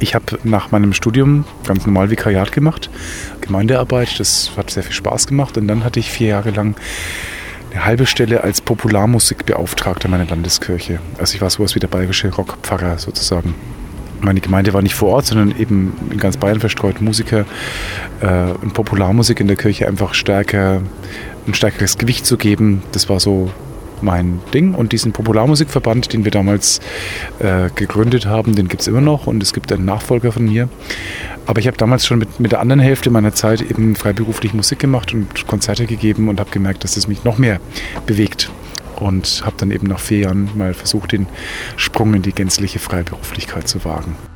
Ich habe nach meinem Studium ganz normal Vikariat gemacht, Gemeindearbeit, das hat sehr viel Spaß gemacht und dann hatte ich 4 Jahre lang eine halbe Stelle als Popularmusikbeauftragter meiner Landeskirche. Also ich war sowas wie der bayerische Rockpfarrer sozusagen. Meine Gemeinde war nicht vor Ort, sondern eben in ganz Bayern verstreut Musiker und Popularmusik in der Kirche einfach ein stärkeres Gewicht zu geben. Das war so mein Ding. Und diesen Popularmusikverband, den wir damals gegründet haben, den gibt es immer noch und es gibt einen Nachfolger von mir. Aber ich habe damals schon mit der anderen Hälfte meiner Zeit eben freiberuflich Musik gemacht und Konzerte gegeben und habe gemerkt, dass das mich noch mehr bewegt. Und habe dann eben nach 4 Jahren mal versucht, den Sprung in die gänzliche Freiberuflichkeit zu wagen.